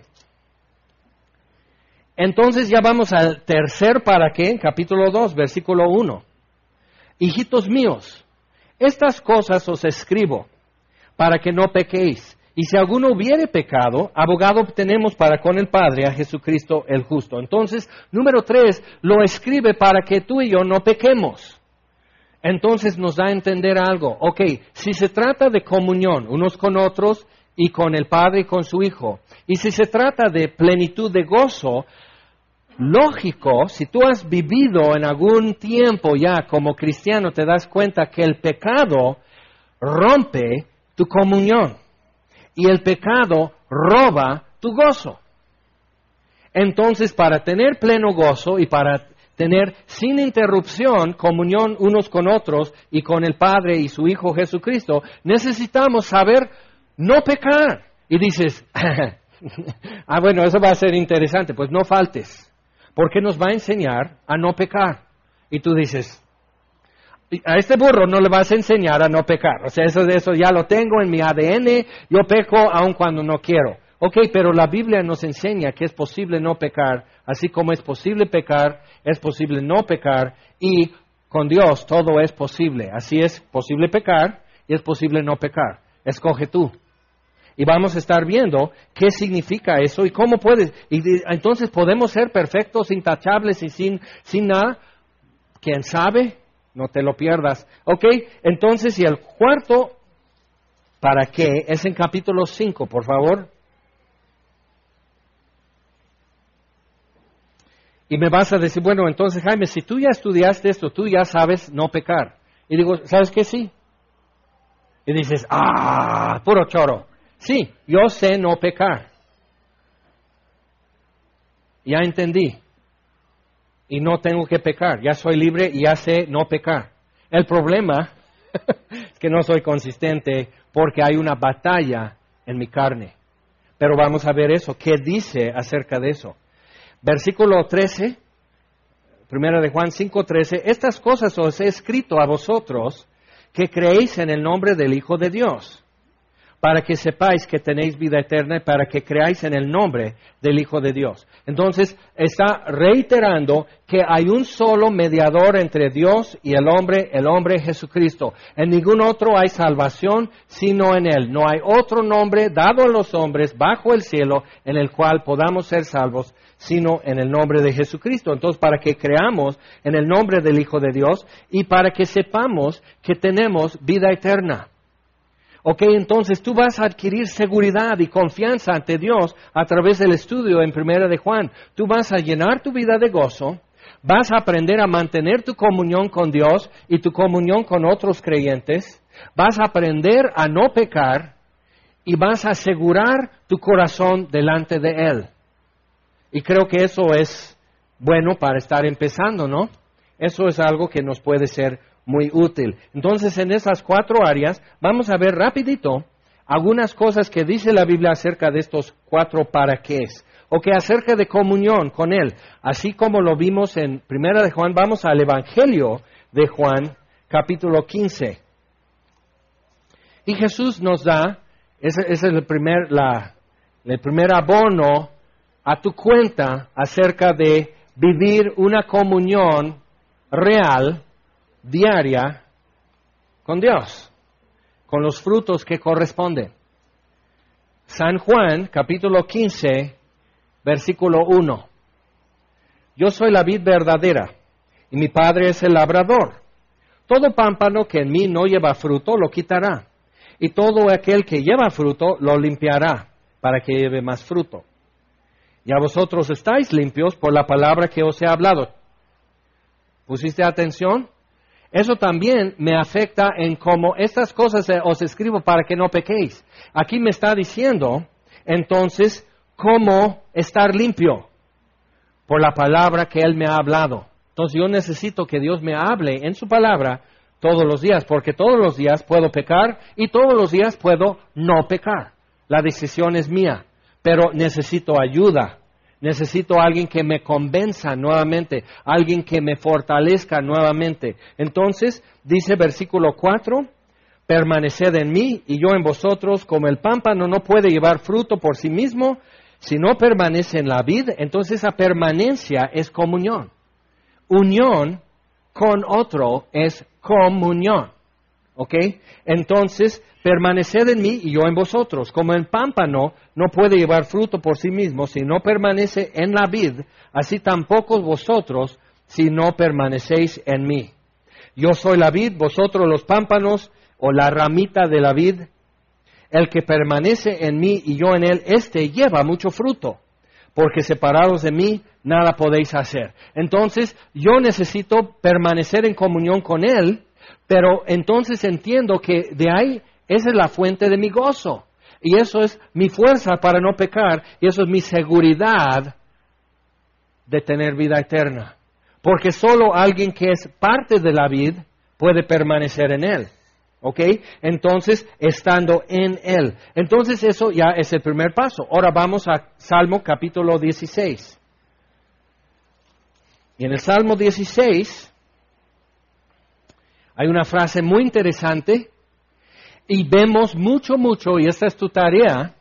Entonces ya vamos al tercer ¿para qué? En capítulo 2, versículo 1. Hijitos míos, estas cosas os escribo para que no pequéis. Y si alguno hubiere pecado, abogado tenemos para con el Padre a Jesucristo el justo. Entonces, número 3, lo escribe para que tú y yo no pequemos. Entonces nos da a entender algo. Ok, si se trata de comunión unos con otros y con el Padre y con su Hijo, y si se trata de plenitud de gozo, lógico, si tú has vivido en algún tiempo ya como cristiano, te das cuenta que el pecado rompe tu comunión y el pecado roba tu gozo. Entonces, para tener pleno gozo y para tener sin interrupción comunión unos con otros y con el Padre y su Hijo Jesucristo, necesitamos saber no pecar. Y dices, bueno, eso va a ser interesante, pues no faltes, porque nos va a enseñar a no pecar. Y tú dices, a este burro no le vas a enseñar a no pecar, o sea, eso ya lo tengo en mi ADN, yo peco aun cuando no quiero. Ok, pero la Biblia nos enseña que es posible no pecar, así como es posible pecar, es posible no pecar, y con Dios todo es posible. Así es posible pecar y es posible no pecar. Escoge tú. Y vamos a estar viendo qué significa eso y cómo puedes. Y entonces podemos ser perfectos, intachables y sin nada. ¿Quién sabe? No te lo pierdas. Ok, entonces, y el cuarto, ¿para qué? Es en capítulo 5, por favor. Y me vas a decir, bueno, entonces Jaime, si tú ya estudiaste esto, tú ya sabes no pecar. Y digo, ¿sabes qué? Sí. Y dices, puro choro. Sí, yo sé no pecar. Ya entendí. Y no tengo que pecar. Ya soy libre y ya sé no pecar. El problema es que no soy consistente porque hay una batalla en mi carne. Pero vamos a ver eso. ¿Qué dice acerca de eso? Versículo 13, 1 de Juan 5:13, estas cosas os he escrito a vosotros que creéis en el nombre del Hijo de Dios, para que sepáis que tenéis vida eterna y para que creáis en el nombre del Hijo de Dios. Entonces, está reiterando que hay un solo mediador entre Dios y el hombre Jesucristo. En ningún otro hay salvación sino en Él. No hay otro nombre dado a los hombres bajo el cielo en el cual podamos ser salvos, sino en el nombre de Jesucristo. Entonces, para que creamos en el nombre del Hijo de Dios y para que sepamos que tenemos vida eterna. Ok, entonces tú vas a adquirir seguridad y confianza ante Dios a través del estudio en 1 de Juan. Tú vas a llenar tu vida de gozo, vas a aprender a mantener tu comunión con Dios y tu comunión con otros creyentes, vas a aprender a no pecar y vas a asegurar tu corazón delante de Él. Y creo que eso es bueno para estar empezando, ¿no? Eso es algo que nos puede ser muy útil. Entonces, en esas 4 áreas, vamos a ver rapidito algunas cosas que dice la Biblia acerca de estos 4 para qués. O que acerca de comunión con Él. Así como lo vimos en 1 de Juan, vamos al Evangelio de Juan, capítulo 15. Y Jesús nos da, ese es el primer abono a tu cuenta acerca de vivir una comunión real, diaria, con Dios, con los frutos que corresponden. San Juan, capítulo 15, versículo 1. Yo soy la vid verdadera, y mi Padre es el labrador. Todo pámpano que en mí no lleva fruto, lo quitará, y todo aquel que lleva fruto, lo limpiará, para que lleve más fruto. Y a vosotros estáis limpios por la palabra que os he hablado. ¿Pusiste atención? Eso también me afecta en cómo estas cosas os escribo para que no pequéis. Aquí me está diciendo, entonces, cómo estar limpio por la palabra que Él me ha hablado. Entonces yo necesito que Dios me hable en su palabra todos los días, porque todos los días puedo pecar y todos los días puedo no pecar. La decisión es mía, pero necesito ayuda. Necesito a alguien que me convenza nuevamente, alguien que me fortalezca nuevamente. Entonces, dice versículo 4, permaneced en mí y yo en vosotros, como el pámpano no puede llevar fruto por sí mismo, si no permanece en la vid, entonces esa permanencia es comunión. Unión con otro es comunión. ¿Ok? Entonces, permaneced en mí y yo en vosotros. Como el pámpano no puede llevar fruto por sí mismo si no permanece en la vid, así tampoco vosotros si no permanecéis en mí. Yo soy la vid, vosotros los pámpanos o la ramita de la vid. El que permanece en mí y yo en él, éste lleva mucho fruto. porque separados de mí, nada podéis hacer. Entonces, yo necesito permanecer en comunión con Él, pero entonces entiendo que de ahí, esa es la fuente de mi gozo. Y eso es mi fuerza para no pecar, y eso es mi seguridad de tener vida eterna. Porque solo alguien que es parte de la vid puede permanecer en Él. ¿Ok? Entonces, estando en Él. Entonces, eso ya es el primer paso. Ahora vamos a Salmo capítulo 16. Y en el Salmo 16 hay una frase muy interesante y vemos mucho, y esta es tu tarea,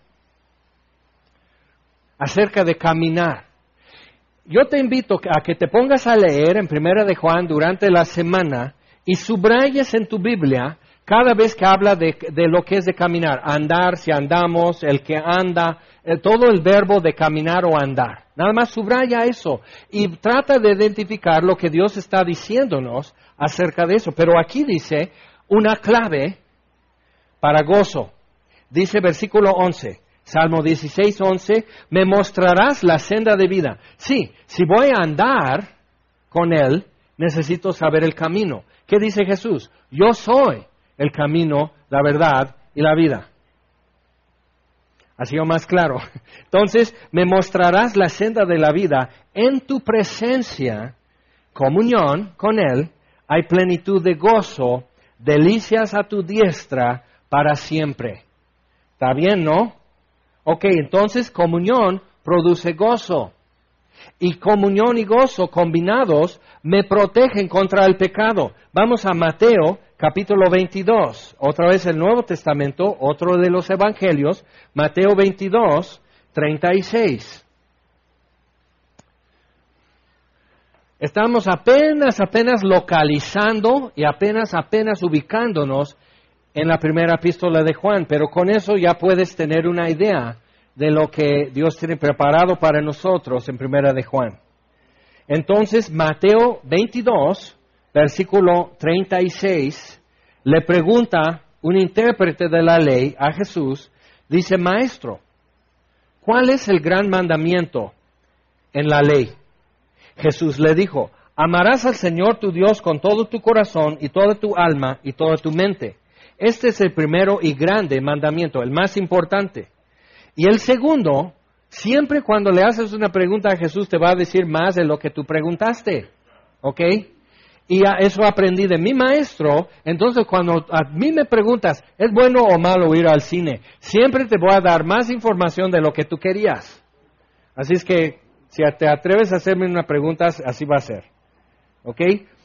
acerca de caminar. Yo te invito a que te pongas a leer en Primera de Juan durante la semana y subrayes en tu Biblia cada vez que habla de lo que es de caminar, andar, si andamos, el que anda, todo el verbo de caminar o andar. Nada más subraya eso y trata de identificar lo que Dios está diciéndonos acerca de eso. Pero aquí dice una clave para gozo. Dice versículo 11, Salmo 16, 11, me mostrarás la senda de vida. Sí, si voy a andar con Él, necesito saber el camino. ¿Qué dice Jesús? Yo soy el camino, la verdad y la vida. Ha sido más claro. Entonces, me mostrarás la senda de la vida. En tu presencia, comunión con Él, hay plenitud de gozo, delicias a tu diestra para siempre. ¿Está bien, no? Ok, entonces comunión produce gozo. Y comunión y gozo combinados me protegen contra el pecado. Vamos a Mateo capítulo 22. Otra vez el Nuevo Testamento, otro de los Evangelios. Mateo 22, 36. Estamos apenas localizando y apenas ubicándonos en la primera epístola de Juan. Pero con eso ya puedes tener una idea de lo que Dios tiene preparado para nosotros en primera de Juan. Entonces, Mateo 22, versículo 36, le pregunta un intérprete de la ley a Jesús, dice, Maestro, ¿cuál es el gran mandamiento en la ley? Jesús le dijo, amarás al Señor tu Dios con todo tu corazón y toda tu alma y toda tu mente. Este es el primero y grande mandamiento, el más importante. Y el segundo, siempre cuando le haces una pregunta a Jesús te va a decir más de lo que tú preguntaste. ¿Ok? Y eso aprendí de mi maestro. Entonces cuando a mí me preguntas, ¿es bueno o malo ir al cine? Siempre te voy a dar más información de lo que tú querías. Así es que si te atreves a hacerme una pregunta, así va a ser. ¿Ok?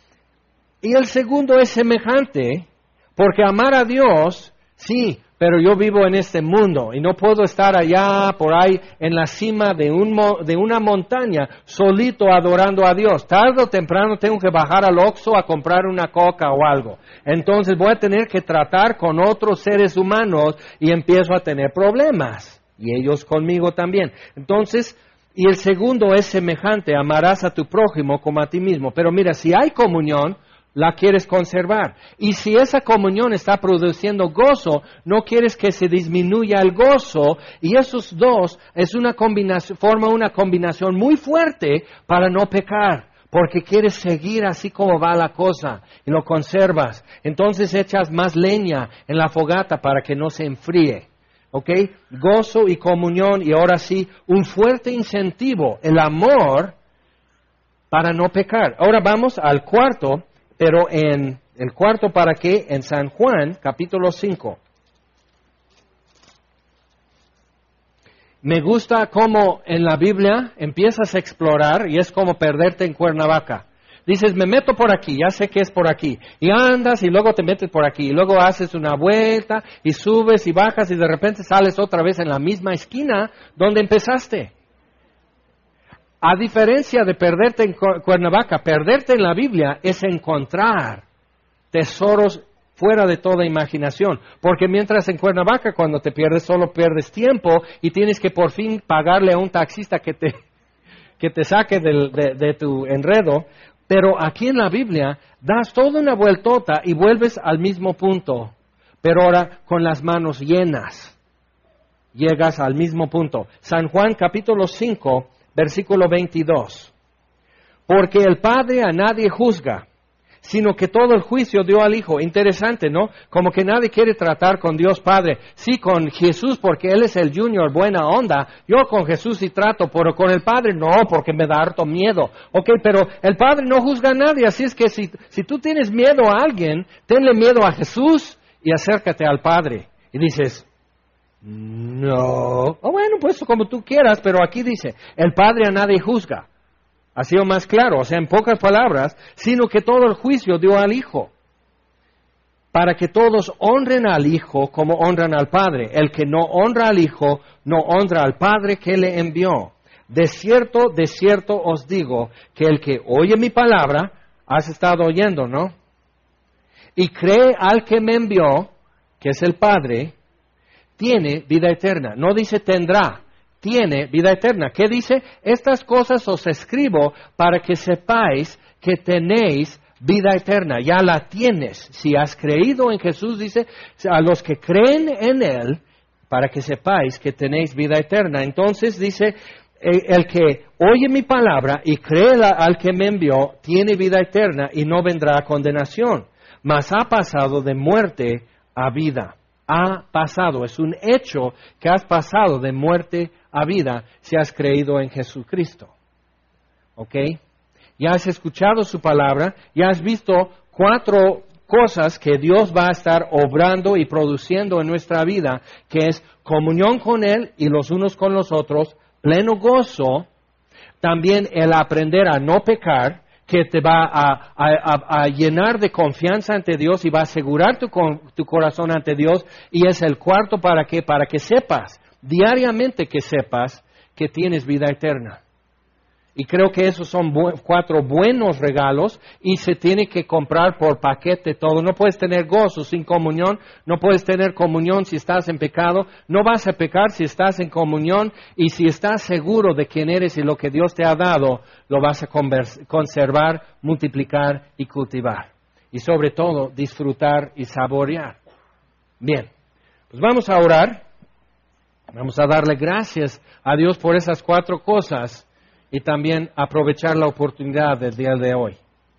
Y el segundo es semejante, porque amar a Dios, sí, pero yo vivo en este mundo y no puedo estar allá por ahí en la cima de una montaña solito adorando a Dios. Tarde o temprano tengo que bajar al Oxxo a comprar una coca o algo. Entonces voy a tener que tratar con otros seres humanos y empiezo a tener problemas. Y ellos conmigo también. Entonces, y el segundo es semejante, amarás a tu prójimo como a ti mismo. Pero mira, si hay comunión, la quieres conservar. Y si esa comunión está produciendo gozo, no quieres que se disminuya el gozo. Y esos dos forman una combinación muy fuerte para no pecar. Porque quieres seguir así como va la cosa y lo conservas. Entonces echas más leña en la fogata para que no se enfríe. ¿Ok? Gozo y comunión y ahora sí, un fuerte incentivo, el amor para no pecar. Ahora vamos al cuarto. Pero en el cuarto, ¿para qué? En San Juan, capítulo 5. Me gusta cómo en la Biblia empiezas a explorar y es como perderte en Cuernavaca. Dices, me meto por aquí, ya sé que es por aquí. Y andas y luego te metes por aquí. Y luego haces una vuelta y subes y bajas y de repente sales otra vez en la misma esquina donde empezaste. A diferencia de perderte en Cuernavaca, perderte en la Biblia es encontrar tesoros fuera de toda imaginación. Porque mientras en Cuernavaca, cuando te pierdes, solo pierdes tiempo y tienes que por fin pagarle a un taxista que te saque de tu enredo. Pero aquí en la Biblia das toda una vueltota y vuelves al mismo punto. Pero ahora con las manos llenas. Llegas al mismo punto. San Juan capítulo 5. versículo 22. Porque el Padre a nadie juzga, sino que todo el juicio dio al Hijo. Interesante, ¿no? Como que nadie quiere tratar con Dios Padre. Sí, con Jesús, porque Él es el Junior, buena onda. Yo con Jesús sí trato, pero con el Padre no, porque me da harto miedo. Ok, pero el Padre no juzga a nadie, así es que si tú tienes miedo a alguien, tenle miedo a Jesús y acércate al Padre. Y dices, no. Bueno, pues como tú quieras, pero aquí dice, el Padre a nadie juzga. Ha sido más claro, o sea, en pocas palabras, sino que todo el juicio dio al Hijo, para que todos honren al Hijo como honran al Padre. El que no honra al Hijo, no honra al Padre que le envió. De cierto os digo, que el que oye mi palabra, has estado oyendo, ¿no? Y cree al que me envió, que es el Padre, tiene vida eterna. No dice tendrá. Tiene vida eterna. ¿Qué dice? Estas cosas os escribo para que sepáis que tenéis vida eterna. Ya la tienes. Si has creído en Jesús, dice, a los que creen en Él, para que sepáis que tenéis vida eterna. Entonces dice, el que oye mi palabra y cree al que me envió, tiene vida eterna y no vendrá a condenación, mas ha pasado de muerte a vida. Ha pasado, es un hecho que has pasado de muerte a vida si has creído en Jesucristo. ¿Ok? Ya has escuchado su palabra, ya has visto 4 cosas que Dios va a estar obrando y produciendo en nuestra vida, que es comunión con Él y los unos con los otros, pleno gozo, también el aprender a no pecar, que te va a llenar de confianza ante Dios y va a asegurar tu corazón ante Dios. Y es el cuarto, ¿para qué? Para que sepas, diariamente que sepas que tienes vida eterna. Y creo que esos son 4 buenos regalos y se tiene que comprar por paquete todo. No puedes tener gozo sin comunión, no puedes tener comunión si estás en pecado, no vas a pecar si estás en comunión y si estás seguro de quién eres y lo que Dios te ha dado, lo vas a conservar, multiplicar y cultivar. Y sobre todo, disfrutar y saborear. Bien, pues vamos a orar, vamos a darle gracias a Dios por esas 4 cosas. Y también aprovechar la oportunidad del día de hoy.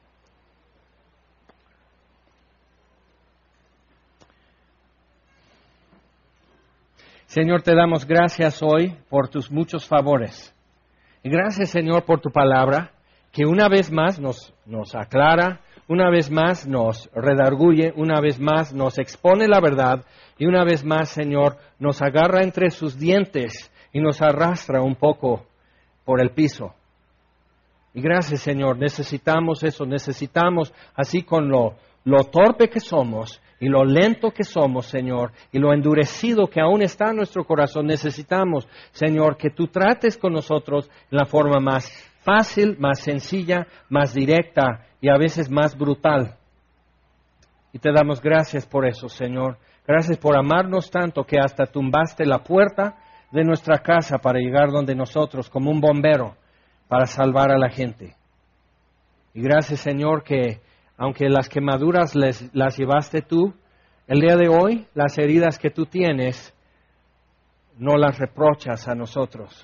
Señor, te damos gracias hoy por tus muchos favores. Y gracias, Señor, por tu palabra, que una vez más nos aclara, una vez más nos redarguye, una vez más nos expone la verdad, y una vez más, Señor, nos agarra entre sus dientes y nos arrastra un poco por el piso. Y gracias, Señor, necesitamos eso, necesitamos, así con lo torpe que somos y lo lento que somos, Señor, y lo endurecido que aún está en nuestro corazón, necesitamos, Señor, que tú trates con nosotros en la forma más fácil, más sencilla, más directa y a veces más brutal. Y te damos gracias por eso, Señor. Gracias por amarnos tanto que hasta tumbaste la puerta de nuestra casa para llegar donde nosotros, como un bombero, para salvar a la gente. Y gracias, Señor, que aunque las quemaduras las llevaste tú, el día de hoy, las heridas que tú tienes, no las reprochas a nosotros.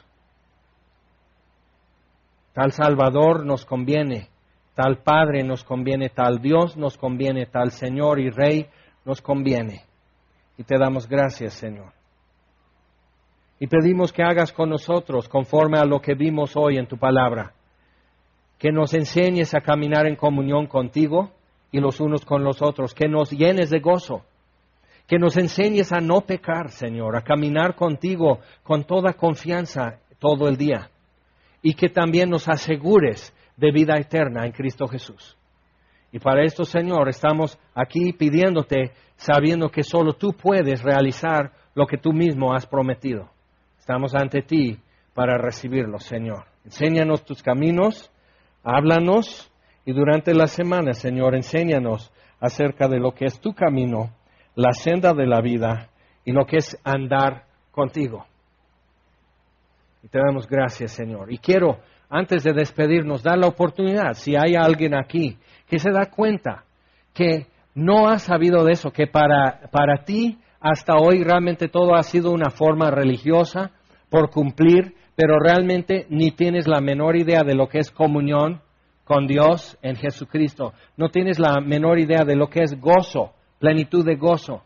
Tal Salvador nos conviene, tal Padre nos conviene, tal Dios nos conviene, tal Señor y Rey nos conviene. Y te damos gracias, Señor. Y pedimos que hagas con nosotros conforme a lo que vimos hoy en tu palabra. Que nos enseñes a caminar en comunión contigo y los unos con los otros. Que nos llenes de gozo. Que nos enseñes a no pecar, Señor, a caminar contigo con toda confianza todo el día. Y que también nos asegures de vida eterna en Cristo Jesús. Y para esto, Señor, estamos aquí pidiéndote, sabiendo que solo tú puedes realizar lo que tú mismo has prometido. Estamos ante ti para recibirlo, Señor. Enséñanos tus caminos, háblanos y durante la semana, Señor, enséñanos acerca de lo que es tu camino, la senda de la vida y lo que es andar contigo. Y te damos gracias, Señor. Y quiero, antes de despedirnos, dar la oportunidad, si hay alguien aquí que se da cuenta que no ha sabido de eso, que para ti hasta hoy realmente todo ha sido una forma religiosa por cumplir, pero realmente ni tienes la menor idea de lo que es comunión con Dios en Jesucristo. No tienes la menor idea de lo que es gozo, plenitud de gozo.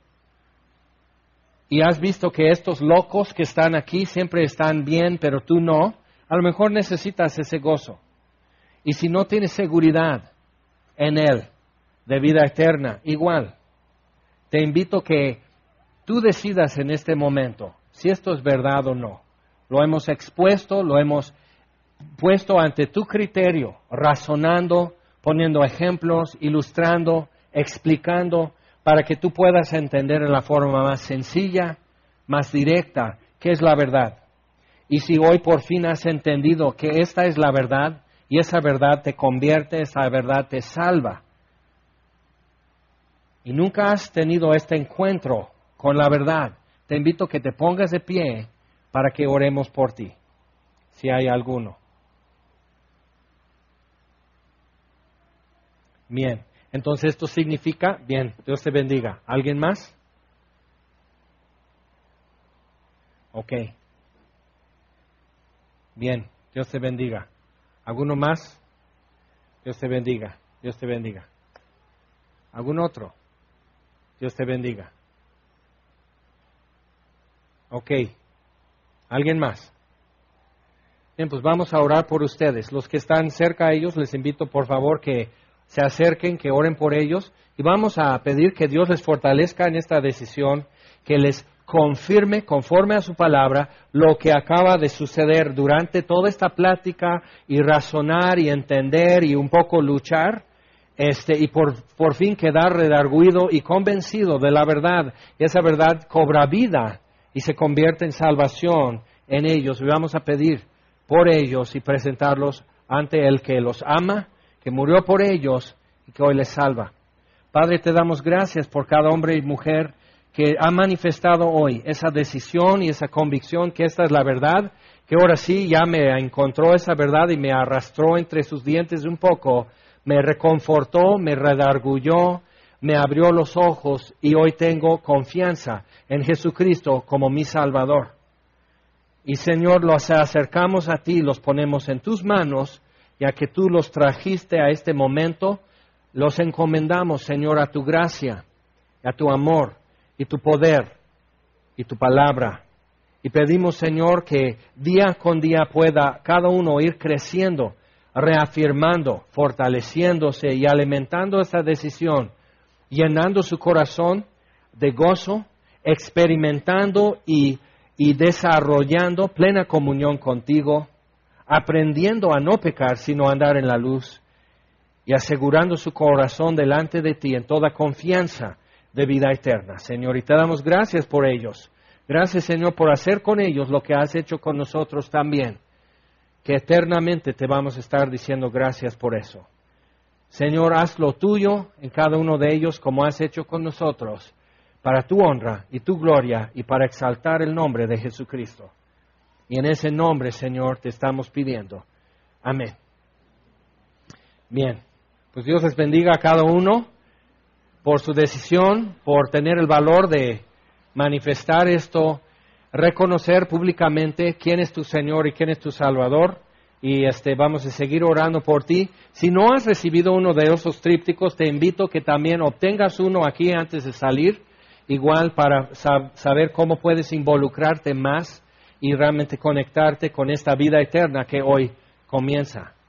Y has visto que estos locos que están aquí siempre están bien, pero tú no. A lo mejor necesitas ese gozo. Y si no tienes seguridad en Él de vida eterna, igual. Te invito que tú decidas en este momento si esto es verdad o no. Lo hemos expuesto, lo hemos puesto ante tu criterio, razonando, poniendo ejemplos, ilustrando, explicando, para que tú puedas entender en la forma más sencilla, más directa, qué es la verdad. Y si hoy por fin has entendido que esta es la verdad, y esa verdad te convierte, esa verdad te salva, y nunca has tenido este encuentro con la verdad, te invito a que te pongas de pie para que oremos por ti, si hay alguno. Bien, entonces esto significa, bien, Dios te bendiga. ¿Alguien más? Ok. Bien, Dios te bendiga. ¿Alguno más? Dios te bendiga, Dios te bendiga. ¿Algún otro? Dios te bendiga. Ok. ¿Alguien más? Bien, pues vamos a orar por ustedes. Los que están cerca a ellos, les invito por favor que se acerquen, que oren por ellos. Y vamos a pedir que Dios les fortalezca en esta decisión, que les confirme, conforme a su palabra, lo que acaba de suceder durante toda esta plática y razonar y entender y un poco luchar. Y por fin quedar redarguido y convencido de la verdad. Y esa verdad cobra vida y se convierte en salvación en ellos. Y vamos a pedir por ellos y presentarlos ante el que los ama, que murió por ellos y que hoy les salva. Padre, te damos gracias por cada hombre y mujer que ha manifestado hoy esa decisión y esa convicción que esta es la verdad, que ahora sí ya me encontró esa verdad y me arrastró entre sus dientes un poco, me reconfortó, me redargulló, me abrió los ojos y hoy tengo confianza en Jesucristo como mi Salvador. Y Señor, los acercamos a ti, los ponemos en tus manos, ya que tú los trajiste a este momento, los encomendamos, Señor, a tu gracia, a tu amor y tu poder y tu palabra. Y pedimos, Señor, que día con día pueda cada uno ir creciendo, reafirmando, fortaleciéndose y alimentando esta decisión, llenando su corazón de gozo, experimentando y desarrollando plena comunión contigo, aprendiendo a no pecar, sino a andar en la luz, y asegurando su corazón delante de ti en toda confianza de vida eterna, Señor. Y te damos gracias por ellos. Gracias, Señor, por hacer con ellos lo que has hecho con nosotros también, que eternamente te vamos a estar diciendo gracias por eso. Señor, haz lo tuyo en cada uno de ellos como has hecho con nosotros, para tu honra y tu gloria y para exaltar el nombre de Jesucristo. Y en ese nombre, Señor, te estamos pidiendo. Amén. Bien, pues Dios les bendiga a cada uno por su decisión, por tener el valor de manifestar esto, reconocer públicamente quién es tu Señor y quién es tu Salvador. Y vamos a seguir orando por ti. Si no has recibido uno de esos trípticos, te invito que también obtengas uno aquí antes de salir, igual para saber cómo puedes involucrarte más y realmente conectarte con esta vida eterna que hoy comienza.